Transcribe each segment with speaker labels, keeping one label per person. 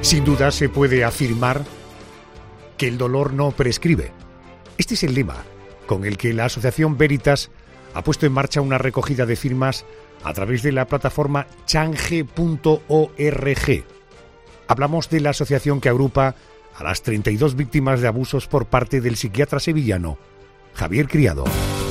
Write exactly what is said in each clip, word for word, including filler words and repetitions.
Speaker 1: Sin duda se puede afirmar que el dolor no prescribe. Este es el lema con el que la Asociación Veritas ha puesto en marcha una recogida de firmas a través de la plataforma change punto org. Hablamos de la asociación que agrupa a las treinta y dos víctimas de abusos por parte del psiquiatra sevillano Javier Criado.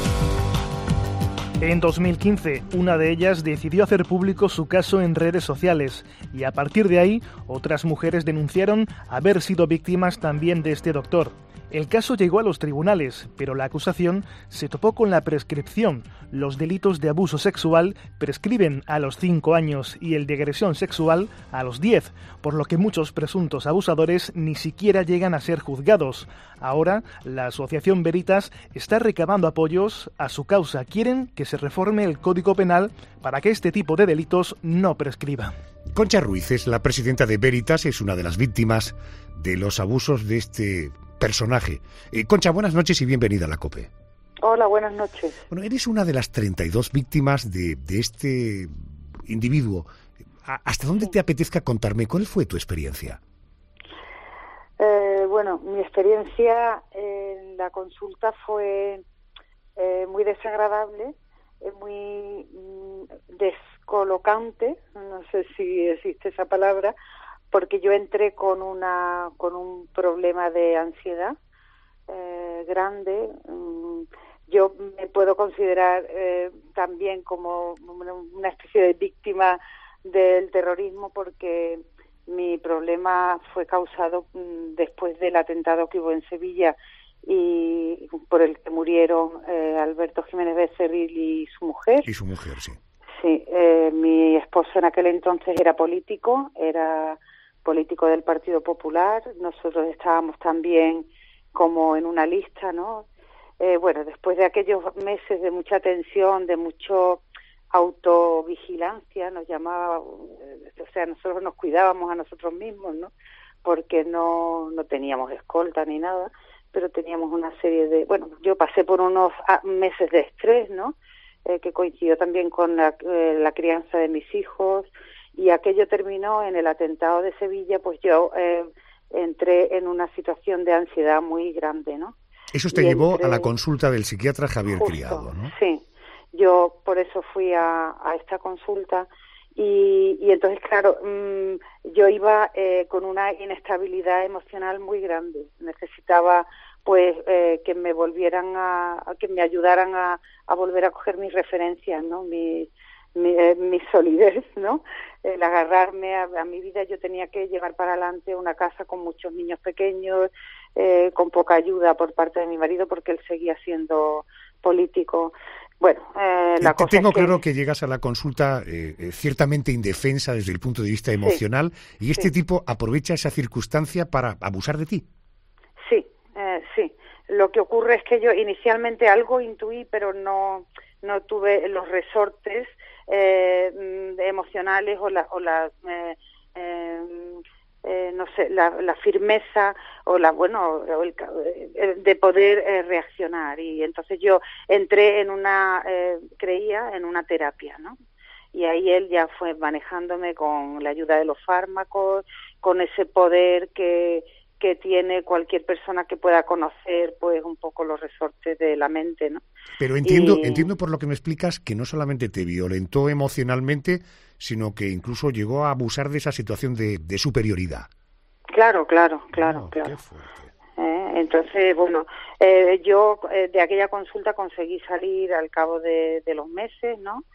Speaker 2: En dos mil quince, una de ellas decidió hacer público su caso en redes sociales y a partir de ahí, otras mujeres denunciaron haber sido víctimas también de este doctor. El caso llegó a los tribunales, pero la acusación se topó con la prescripción. Los delitos de abuso sexual prescriben a los cinco años y el de agresión sexual a los diez, por lo que muchos presuntos abusadores ni siquiera llegan a ser juzgados. Ahora, la Asociación Veritas está recabando apoyos a su causa. Quieren que se reforme el Código Penal para que este tipo de delitos no prescriba.
Speaker 1: Concha Ruiz es la presidenta de Veritas, es una de las víctimas de los abusos de este personaje. Eh, Concha, buenas noches y bienvenida a la COPE.
Speaker 3: Hola, buenas noches.
Speaker 1: Bueno, eres una de las treinta y dos víctimas de, de este individuo. ¿Hasta dónde te apetezca contarme? ¿Cuál fue tu experiencia?
Speaker 3: Eh, bueno, mi experiencia en la consulta fue eh, muy desagradable, eh, muy mm, descolocante, no sé si existe esa palabra, porque yo entré con una con un problema de ansiedad eh, grande. Yo me puedo considerar eh, también como una especie de víctima del terrorismo, porque mi problema fue causado después del atentado que hubo en Sevilla y por el que murieron eh, Alberto Jiménez Becerril y su mujer.
Speaker 1: Y su mujer, sí.
Speaker 3: Sí, eh, mi esposo en aquel entonces era político, era político del Partido Popular. Nosotros estábamos también como en una lista, ¿no? Eh, bueno, después de aquellos meses de mucha tensión, de mucho autovigilancia, nos llamaba, o sea, nosotros nos cuidábamos a nosotros mismos, ¿no? Porque no, no teníamos escolta ni nada, pero teníamos una serie de... Bueno, yo pasé por unos meses de estrés, ¿no? Eh, que coincidió también con la, eh, la crianza de mis hijos, y aquello terminó en el atentado de Sevilla. Pues yo eh, entré en una situación de ansiedad muy grande, ¿no?
Speaker 1: Eso te
Speaker 3: y
Speaker 1: llevó
Speaker 3: entré...
Speaker 1: a la consulta del psiquiatra Javier
Speaker 3: Justo,
Speaker 1: Criado, ¿no?
Speaker 3: Sí, yo por eso fui a, a esta consulta y, y entonces, claro, mmm, yo iba eh, con una inestabilidad emocional muy grande. Necesitaba pues eh, que me volvieran a, a que me ayudaran a, a volver a coger mis referencias, ¿no? Mi, mi, eh, mi solidez, ¿no? El agarrarme a, a mi vida. Yo tenía que llevar para adelante una casa con muchos niños pequeños, eh, con poca ayuda por parte de mi marido, porque él seguía siendo político. Bueno, eh, la
Speaker 1: Te
Speaker 3: cosa
Speaker 1: tengo
Speaker 3: es que...
Speaker 1: claro que llegas a la consulta eh, eh, ciertamente indefensa desde el punto de vista emocional, sí, y este sí. tipo aprovecha esa circunstancia para abusar de ti.
Speaker 3: Sí, eh, sí. Lo que ocurre es que yo inicialmente algo intuí, pero no no tuve los resortes eh, emocionales o la o la eh, eh, eh, no sé, la, la firmeza o la bueno o el, de poder eh, reaccionar. Y entonces yo entré en una eh, creía en una terapia, ¿no? Y ahí él ya fue manejándome con la ayuda de los fármacos, con ese poder que que tiene cualquier persona que pueda conocer pues un poco los resortes de la mente, ¿no?
Speaker 1: Pero entiendo,
Speaker 3: y...
Speaker 1: entiendo por lo que me explicas que no solamente te violentó emocionalmente, sino que incluso llegó a abusar de esa situación de, de superioridad.
Speaker 3: Claro, claro, claro,
Speaker 1: oh,
Speaker 3: claro.
Speaker 1: Qué fuerte.
Speaker 3: Eh, entonces, bueno, eh, yo eh, de aquella consulta conseguí salir al cabo de, de los meses, ¿no?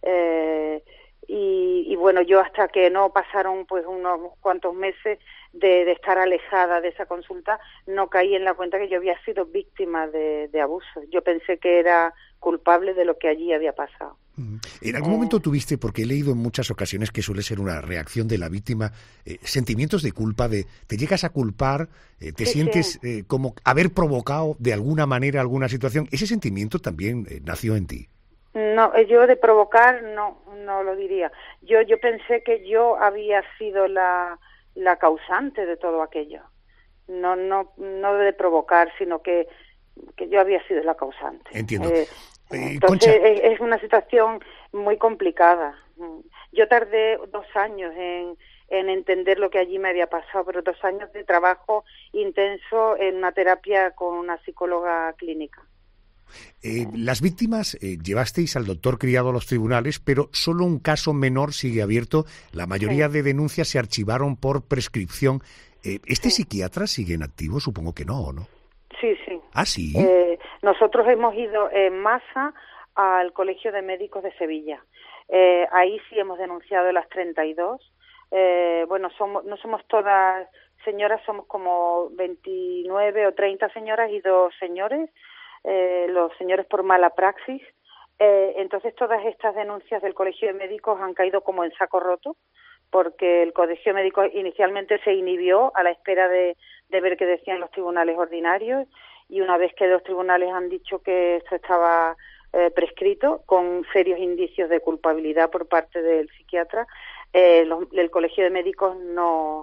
Speaker 3: Eh, y, y bueno, yo hasta que no pasaron pues unos cuantos meses de, de estar alejada de esa consulta, no caí en la cuenta que yo había sido víctima de, de abuso. Yo pensé que era culpable de lo que allí había pasado.
Speaker 1: ¿En algún eh... momento tuviste, porque he leído en muchas ocasiones que suele ser una reacción de la víctima, eh, sentimientos de culpa, de te llegas a culpar, eh, te sí, sientes sí. Eh, como haber provocado de alguna manera alguna situación? ¿Ese sentimiento también eh, nació en ti?
Speaker 3: No, yo de provocar no, no lo diría. Yo, yo pensé que yo había sido la, la causante de todo aquello. No, no, no de provocar, sino que, que yo había sido la causante.
Speaker 1: Entiendo.
Speaker 3: Eh,
Speaker 1: eh,
Speaker 3: entonces
Speaker 1: Concha...
Speaker 3: es, es una situación muy complicada. Yo tardé dos años en, en entender lo que allí me había pasado, pero dos años de trabajo intenso en una terapia con una psicóloga clínica.
Speaker 1: Eh, las víctimas eh, llevasteis al doctor Criado a los tribunales, pero solo un caso menor sigue abierto. La mayoría sí. de denuncias se archivaron por prescripción. Eh, ¿Este sí. psiquiatra sigue en activo? Supongo que no, ¿o no?
Speaker 3: Sí, sí.
Speaker 1: ¿Ah, sí?
Speaker 3: Eh, nosotros hemos ido en masa al Colegio de Médicos de Sevilla. Eh, ahí sí hemos denunciado las treinta y dos. Eh, bueno, somos, no somos todas señoras, somos como veintinueve o treinta señoras y dos señores. Eh, los señores por mala praxis. Eh, entonces todas estas denuncias del Colegio de Médicos han caído como en saco roto, porque el Colegio de Médicos inicialmente se inhibió a la espera de, de ver qué decían los tribunales ordinarios, y una vez que los tribunales han dicho que esto estaba eh, prescrito, con serios indicios de culpabilidad por parte del psiquiatra, eh, los, el Colegio de Médicos no,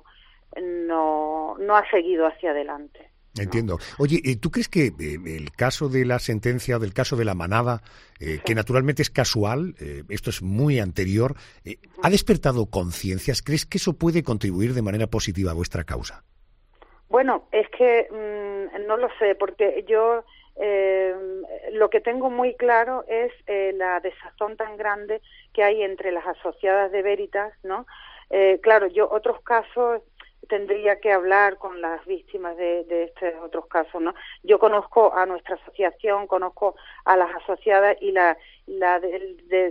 Speaker 3: no, no ha seguido hacia adelante.
Speaker 1: Entiendo. Oye, ¿tú crees que eh, el caso de la sentencia o del caso de la manada, eh, sí. que naturalmente es casual, eh, esto es muy anterior, eh, ha despertado conciencias? ¿Crees que eso puede contribuir de manera positiva a vuestra causa?
Speaker 3: Bueno, es que mmm, no lo sé, porque yo eh, lo que tengo muy claro es eh, la desazón tan grande que hay entre las asociadas de Veritas, ¿no? Eh, claro, yo otros casos tendría que hablar con las víctimas de, de estos otros casos, ¿no? Yo conozco a nuestra asociación, conozco a las asociadas y la, la de, de,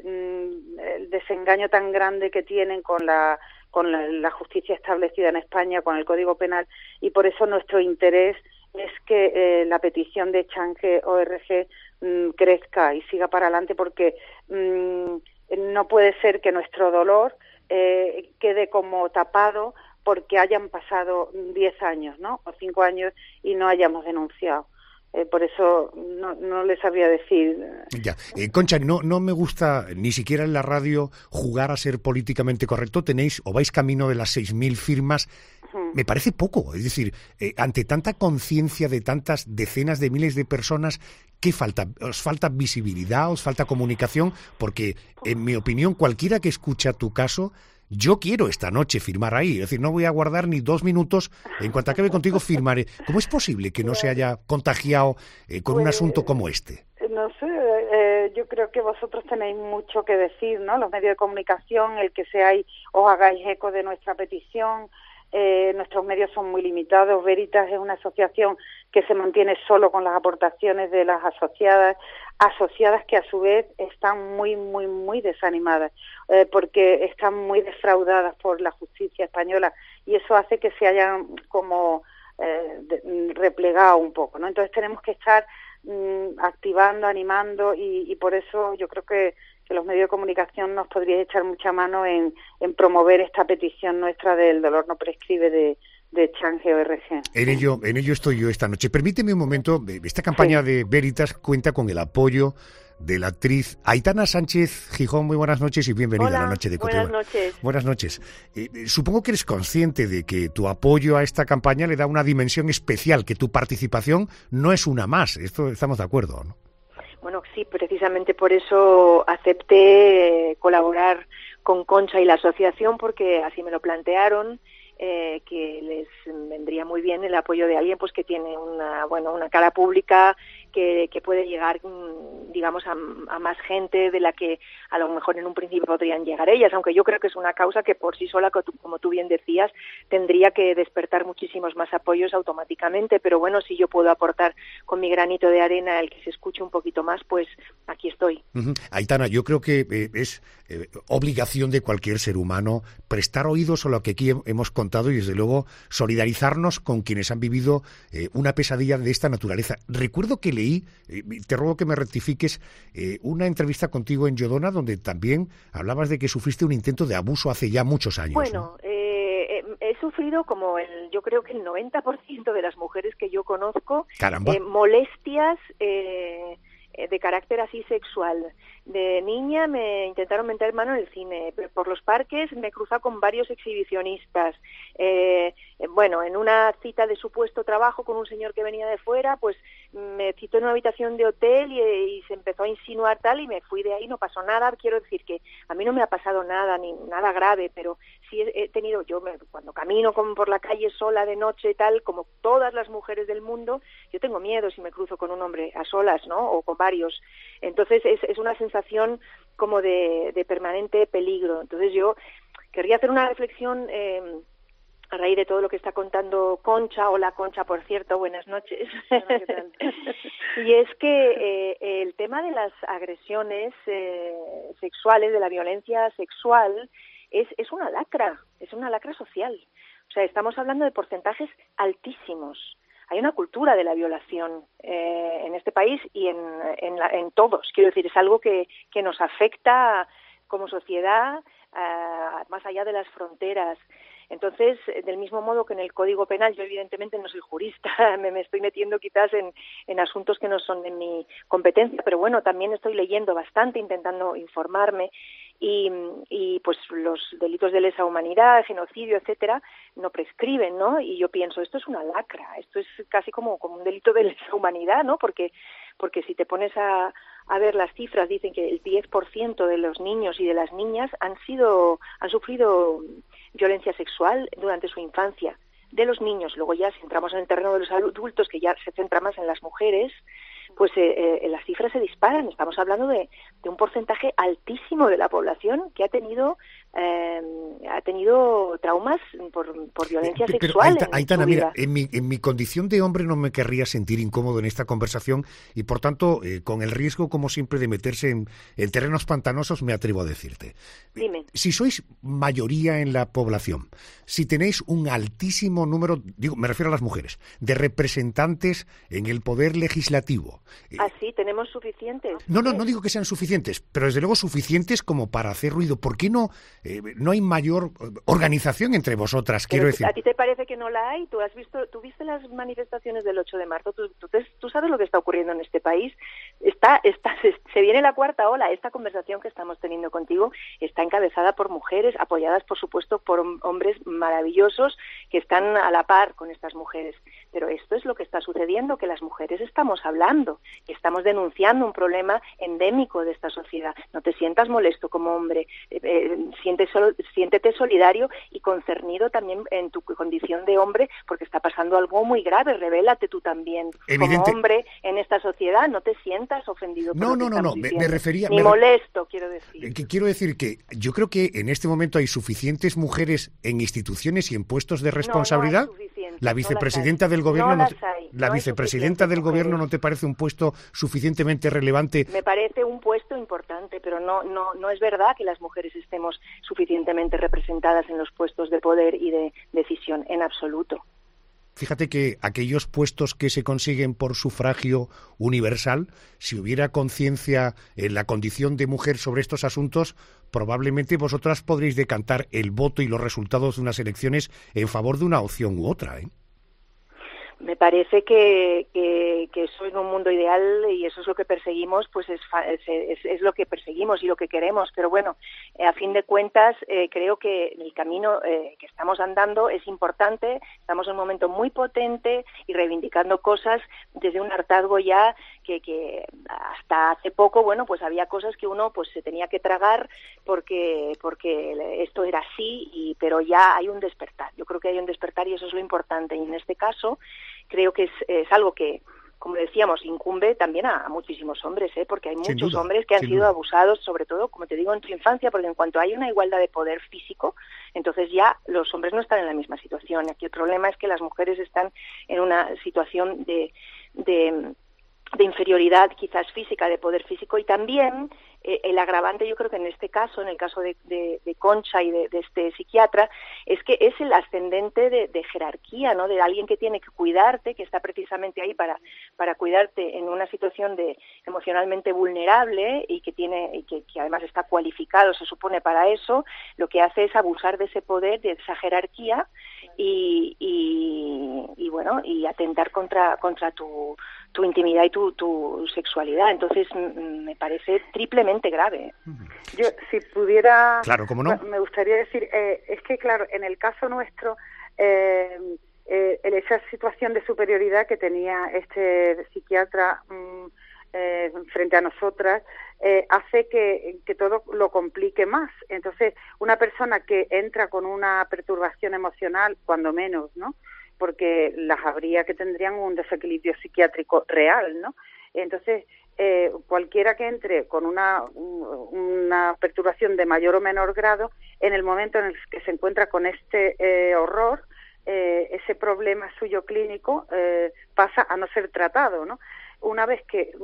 Speaker 3: el desengaño tan grande que tienen con la con la, la justicia establecida en España, con el Código Penal, y por eso nuestro interés es que eh, la petición de Change O R G mmm, crezca y siga para adelante, porque mmm, no puede ser que nuestro dolor eh, quede como tapado porque hayan pasado diez años, ¿no? O cinco años y no hayamos denunciado. Eh, por eso no, no les sabría decir.
Speaker 1: Ya, eh, Concha, no, no me gusta ni siquiera en la radio jugar a ser políticamente correcto. Tenéis o vais camino de las seis mil firmas. Uh-huh. Me parece poco. Es decir, eh, ante tanta conciencia de tantas decenas de miles de personas, ¿qué falta? ¿Os falta visibilidad? ¿Os falta comunicación? Porque, en mi opinión, cualquiera que escucha tu caso, yo quiero esta noche firmar ahí, es decir, no voy a guardar ni dos minutos, en cuanto acabe contigo firmaré. ¿Cómo es posible que no se haya contagiado eh, con pues, un asunto como este?
Speaker 3: No sé, eh, yo creo que vosotros tenéis mucho que decir, ¿no? Los medios de comunicación, el que seáis, os hagáis eco de nuestra petición. Eh, nuestros medios son muy limitados. Veritas es una asociación que se mantiene solo con las aportaciones de las asociadas, asociadas que a su vez están muy, muy, muy desanimadas, eh, porque están muy defraudadas por la justicia española, y eso hace que se hayan como eh, de, replegado un poco, ¿no? Entonces tenemos que estar mm, activando, animando, y, y por eso yo creo que que los medios de comunicación nos podríais echar mucha mano en, en promover esta petición nuestra del dolor no prescribe de, de Change O R G.
Speaker 1: En ello, en ello estoy yo esta noche. Permíteme un momento, esta campaña sí. de Veritas cuenta con el apoyo de la actriz Aitana Sánchez Gijón. Muy buenas noches y bienvenida
Speaker 4: Hola,
Speaker 1: a la noche de Cote.
Speaker 4: Buenas noches.
Speaker 1: Buenas noches. Eh, supongo que eres consciente de que tu apoyo a esta campaña le da una dimensión especial, que tu participación no es una más. Esto estamos de acuerdo, ¿no?
Speaker 4: Bueno, sí, precisamente por eso acepté eh, colaborar con Concha y la asociación, porque así me lo plantearon, eh, que les vendría muy bien el apoyo de alguien pues que tiene una bueno una cara pública, que, que puede llegar, digamos, a, a más gente de la que a lo mejor en un principio podrían llegar ellas, aunque yo creo que es una causa que por sí sola, como tú bien decías, tendría que despertar muchísimos más apoyos automáticamente, pero bueno, si yo puedo aportar con mi granito de arena el que se escuche un poquito más, pues aquí estoy.
Speaker 1: Uh-huh. Aitana, yo creo que eh, es eh, obligación de cualquier ser humano prestar oídos a lo que aquí hemos contado y desde luego solidarizarnos con quienes han vivido eh, una pesadilla de esta naturaleza. Recuerdo que leí, eh, te ruego que me rectifiques, eh, una entrevista contigo en Yodona donde también hablabas de que sufriste un intento de abuso hace ya muchos años.
Speaker 4: Bueno,
Speaker 1: ¿no?
Speaker 4: eh, he sufrido como el, yo creo que el noventa por ciento de las mujeres que yo conozco,
Speaker 1: Caramba.
Speaker 4: Eh, molestias eh, de carácter así sexual. De niña me intentaron meter mano en el cine, por los parques me he cruzado con varios exhibicionistas, eh, bueno, en una cita de supuesto trabajo con un señor que venía de fuera, pues me citó en una habitación de hotel y, y se empezó a insinuar tal y me fui de ahí, no pasó nada. Quiero decir que a mí no me ha pasado nada, ni nada grave, pero sí he, he tenido, yo me, cuando camino como por la calle sola de noche y tal, como todas las mujeres del mundo, yo tengo miedo si me cruzo con un hombre a solas, ¿no? O con varios. Entonces es, es una sensación como de, de permanente peligro. Entonces yo querría hacer una reflexión eh, a raíz de todo lo que está contando Concha. Hola Concha, por cierto, buenas noches.
Speaker 3: Bueno, ¿qué tal?
Speaker 4: Y es que eh, el tema de las agresiones eh, sexuales, de la violencia sexual, es, es una lacra, es una lacra social. O sea, estamos hablando de porcentajes altísimos. Hay una cultura de la violación eh, en este país y en, en, la, en todos. Quiero decir, es algo que, que nos afecta como sociedad uh, más allá de las fronteras. Entonces, del mismo modo que en el Código Penal, yo evidentemente no soy jurista, me, me estoy metiendo quizás en, en asuntos que no son de mi competencia, pero bueno, también estoy leyendo bastante, intentando informarme, y, y pues los delitos de lesa humanidad, genocidio, etcétera, no prescriben, ¿no? Y yo pienso, esto es una lacra, esto es casi como, como un delito de lesa humanidad, ¿no? Porque, porque si te pones a, a ver las cifras, dicen que el diez por ciento de los niños y de las niñas han sido, han sufrido violencia sexual durante su infancia, de los niños. Luego ya si entramos en el terreno de los adultos, que ya se centra más en las mujeres, pues eh, eh, las cifras se disparan. Estamos hablando de, de un porcentaje altísimo de la población que ha tenido eh, ha tenido traumas por, por violencia
Speaker 1: pero,
Speaker 4: sexual.
Speaker 1: Pero, Aitana, mira, en mi, en mi condición de hombre no me querría sentir incómodo en esta conversación y, por tanto, eh, con el riesgo, como siempre, de meterse en, en terrenos pantanosos, me atrevo a decirte.
Speaker 4: Dime.
Speaker 1: Si sois mayoría en la población, si tenéis un altísimo número, digo, me refiero a las mujeres, de representantes en el poder legislativo.
Speaker 4: Ah, sí, tenemos suficientes.
Speaker 1: No, no, no digo que sean suficientes, pero desde luego suficientes como para hacer ruido. ¿Por qué no, eh, no hay mayor organización entre vosotras? Quiero
Speaker 4: Pero,
Speaker 1: decir.
Speaker 4: ¿a ti te parece que no la hay? ¿Tú has visto, tú viste las manifestaciones del ocho de marzo? ¿Tú, tú, te, tú sabes lo que está ocurriendo en este país? Está, está, se, se viene la cuarta ola. Esta conversación que estamos teniendo contigo está encabezada por mujeres, apoyadas, por supuesto, por hombres maravillosos que están a la par con estas mujeres. Pero esto es lo que está sucediendo, que las mujeres estamos hablando, que estamos denunciando un problema endémico de esta sociedad. No te sientas molesto como hombre, eh, eh, siente solo, siéntete solidario y concernido también en tu condición de hombre, porque está pasando algo muy grave. Revélate tú también.
Speaker 1: Evidente.
Speaker 4: Como hombre en esta sociedad, no te sientas ofendido por
Speaker 1: No,
Speaker 4: lo que
Speaker 1: no, no, no, me, me refería...
Speaker 4: Ni
Speaker 1: me,
Speaker 4: molesto, quiero decir.
Speaker 1: Que quiero decir que yo creo que en este momento hay suficientes mujeres en instituciones y en puestos de responsabilidad.
Speaker 4: No, no hay suficientes,
Speaker 1: la vicepresidenta
Speaker 4: no
Speaker 1: del gobierno,
Speaker 4: no
Speaker 1: no,
Speaker 4: las hay,
Speaker 1: la
Speaker 4: no
Speaker 1: vicepresidenta del
Speaker 4: mujeres.
Speaker 1: gobierno, ¿no te parece un puesto suficientemente relevante?
Speaker 4: Me parece un puesto importante, pero no, no, no es verdad que las mujeres estemos suficientemente representadas en los puestos de poder y de decisión, en absoluto.
Speaker 1: Fíjate que aquellos puestos que se consiguen por sufragio universal, si hubiera conciencia en la condición de mujer sobre estos asuntos, probablemente vosotras podréis decantar el voto y los resultados de unas elecciones en favor de una opción u otra, ¿eh?
Speaker 4: Me parece que, que, que eso en un mundo ideal, y eso es lo que perseguimos, pues es, es, es lo que perseguimos y lo que queremos. Pero bueno, eh, a fin de cuentas, eh, creo que el camino eh, que estamos andando es importante. Estamos en un momento muy potente y reivindicando cosas desde un hartazgo ya que, que hasta hace poco, bueno, pues había cosas que uno pues se tenía que tragar porque, porque esto era así, y, pero ya hay un despertar. Yo creo que hay un despertar y eso es lo importante. Y en este caso, creo que es, es algo que, como decíamos, incumbe también a, a muchísimos hombres, ¿eh? Porque hay muchos
Speaker 1: duda,
Speaker 4: hombres que han sido
Speaker 1: duda.
Speaker 4: abusados, sobre todo, como te digo, en su infancia, porque en cuanto hay una igualdad de poder físico, entonces ya los hombres no están en la misma situación. Aquí el problema es que las mujeres están en una situación de, de, de inferioridad quizás física, de poder físico, y también eh, el agravante, yo creo que en este caso, en el caso de, de, de Concha y de, de este psiquiatra, es que es el ascendente de, de jerarquía, ¿no? De alguien que tiene que cuidarte, que está precisamente ahí para, para cuidarte en una situación de emocionalmente vulnerable y que tiene y que, que además está cualificado, se supone, para eso. Lo que hace es abusar de ese poder, de esa jerarquía y, y, y bueno, y atentar contra, contra tu, tu intimidad y tu, tu sexualidad. Entonces me parece triplemente grave.
Speaker 3: Yo, si pudiera,
Speaker 1: claro, ¿cómo no?
Speaker 3: me gustaría decir, eh, es que claro, en el caso nuestro, eh, eh, esa situación de superioridad que tenía este psiquiatra mmm, eh, frente a nosotras, eh, hace que, que todo lo complique más. Entonces, una persona que entra con una perturbación emocional, cuando menos, ¿no?, porque las habría que tendrían un desequilibrio psiquiátrico real, ¿no? Entonces, eh, cualquiera que entre con una, una perturbación de mayor o menor grado, en el momento en el que se encuentra con este eh, horror, eh, ese problema suyo clínico eh, pasa a no ser tratado, ¿no? Una vez que,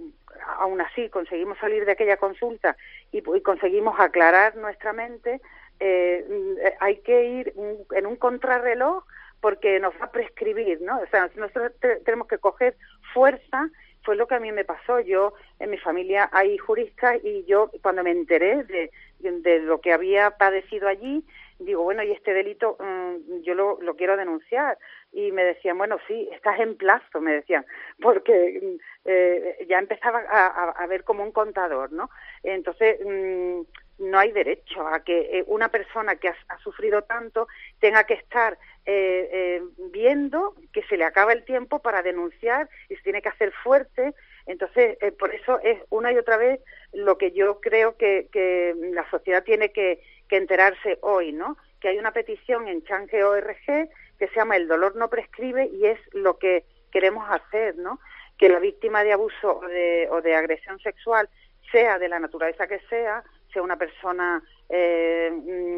Speaker 3: aún así, conseguimos salir de aquella consulta y, y conseguimos aclarar nuestra mente, eh, hay que ir en un contrarreloj porque nos va a prescribir, ¿no? O sea, nosotros te, tenemos que coger fuerza. Fue lo que a mí me pasó. Yo, en mi familia hay juristas, y yo, cuando me enteré de, de, de lo que había padecido allí, digo, bueno, y este delito mmm, yo lo, lo quiero denunciar. Y me decían, bueno, sí, estás en plazo, me decían, porque eh, ya empezaba a, a, a ver como un contador, ¿no? Entonces, mmm, no hay derecho a que eh, una persona que ha, ha sufrido tanto tenga que estar eh, eh, viendo que se le acaba el tiempo para denunciar y se tiene que hacer fuerte. Entonces, eh, por eso es una y otra vez lo que yo creo que, que la sociedad tiene que, que enterarse hoy, ¿no? Que hay una petición en Change punto org que se llama El dolor no prescribe, y es lo que queremos hacer, ¿no? Que la víctima de abuso o de, o de agresión sexual, sea de la naturaleza que sea, sea una persona eh,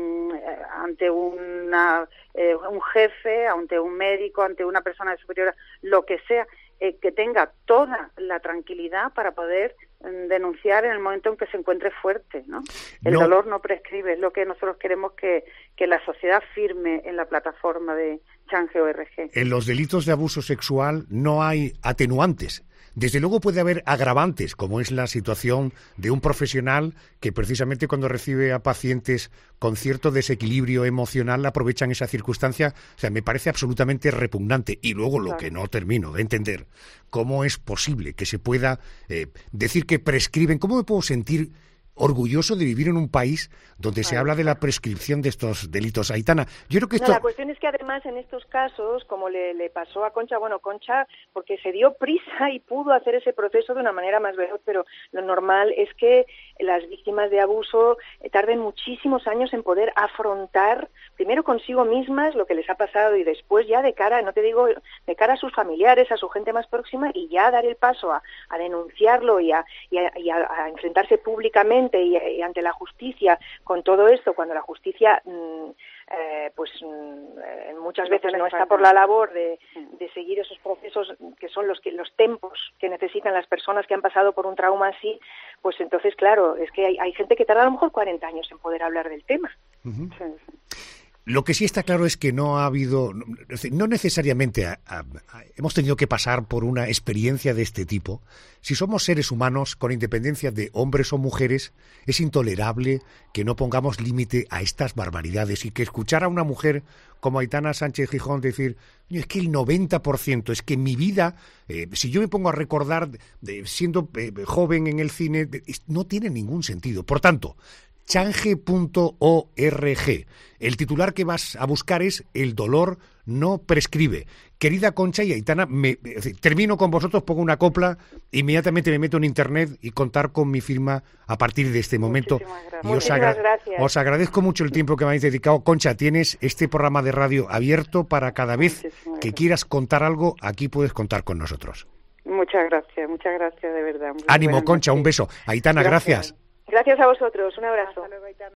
Speaker 3: ante una, eh, un jefe, ante un médico, ante una persona de superior, lo que sea, eh, que tenga toda la tranquilidad para poder eh, denunciar en el momento en que se encuentre fuerte, ¿no? El no. dolor no prescribe, es lo que nosotros queremos que, que la sociedad firme en la plataforma de Change punto org.
Speaker 1: En los delitos de abuso sexual no hay atenuantes. Desde luego puede haber agravantes, como es la situación de un profesional que precisamente cuando recibe a pacientes con cierto desequilibrio emocional aprovechan esa circunstancia. O sea, me parece absolutamente repugnante. Y luego lo que no termino de entender, cómo es posible que se pueda eh, decir que prescriben. ¿Cómo me puedo sentir orgulloso de vivir en un país donde se habla de la prescripción de estos delitos? Aitana, yo creo que esto...
Speaker 4: No, la cuestión es que además en estos casos, como le, le pasó a Concha, bueno, Concha, porque se dio prisa y pudo hacer ese proceso de una manera más veloz, pero lo normal es que las víctimas de abuso tarden muchísimos años en poder afrontar, primero consigo mismas, lo que les ha pasado, y después ya de cara, no te digo, de cara a sus familiares, a su gente más próxima, y ya dar el paso a, a denunciarlo y, a, y, a, y a, a enfrentarse públicamente Y, y ante la justicia con todo esto, cuando la justicia mmm, eh, pues mmm, muchas veces no está por la labor de, de seguir esos procesos que son los que los tempos que necesitan las personas que han pasado por un trauma así, pues entonces claro, es que hay, hay gente que tarda a lo mejor cuarenta años en poder hablar del tema.
Speaker 1: Uh-huh. Sí, sí. Lo que sí está claro es que no ha habido, no necesariamente a, a, a, hemos tenido que pasar por una experiencia de este tipo. Si somos seres humanos, con independencia de hombres o mujeres, es intolerable que no pongamos límite a estas barbaridades, y que escuchar a una mujer como Aitana Sánchez Gijón decir, es que el noventa por ciento, es que mi vida, eh, si yo me pongo a recordar de, siendo eh, joven en el cine, de, no tiene ningún sentido. Por tanto, Change punto org. El titular que vas a buscar es El dolor no prescribe. Querida Concha y Aitana, me, termino con vosotros, pongo una copla, inmediatamente me meto en internet y contar con mi firma a partir de este momento. Y os, agra- os agradezco mucho el tiempo que me habéis dedicado. Concha, tienes este programa de radio abierto para cada vez que quieras contar algo, aquí puedes contar con nosotros.
Speaker 3: Muchas gracias, muchas gracias de verdad.
Speaker 1: Ánimo, Concha, un beso. Aitana, gracias.
Speaker 4: Gracias. Gracias a vosotros, un abrazo. Hasta luego, Aitana.